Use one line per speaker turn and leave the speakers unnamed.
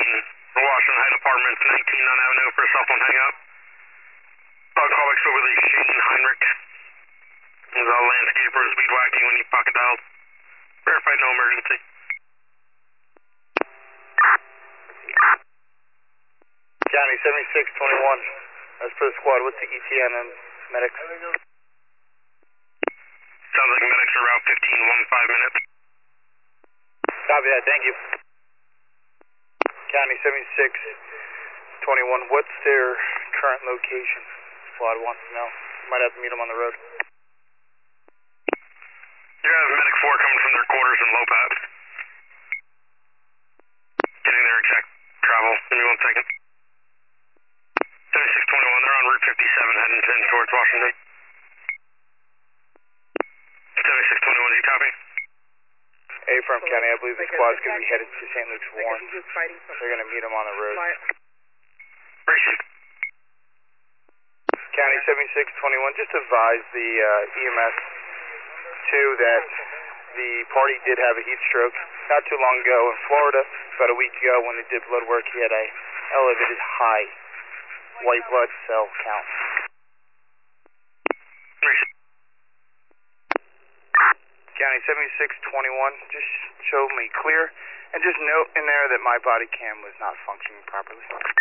Washington Heights Apartments, 19 on Avenue for a cell phone hangout. Callback spoke with Shane Heinrich. He was a landscaper, speed whacking when he pocket dialed. Verified no emergency.
County 7621, as per the squad, what's the ETN and medics?
Sounds like medics are Route 15, 5 minutes.
Copy that, thank you. County 7621, what's their current location? Squad wants to know. Might have to meet them on the road.
You have medic 4 coming from their quarters in Lopat. Getting their exact travel. Give me 1 second. 7621, they're on Route 57 heading towards Washington. 7621, do you copy?
Affirm County, I believe the squad's going to be headed to St. Luke's Warren. They're going to meet them on the road.
Appreciate it.
County 7621, just advise the EMS too that the party did have a heat stroke not too long ago in Florida. About a week ago when they did blood work, he had a elevated high white blood cell count.
Appreciate it.
County 7621, just show me clear, and just note in there that my body cam was not functioning properly.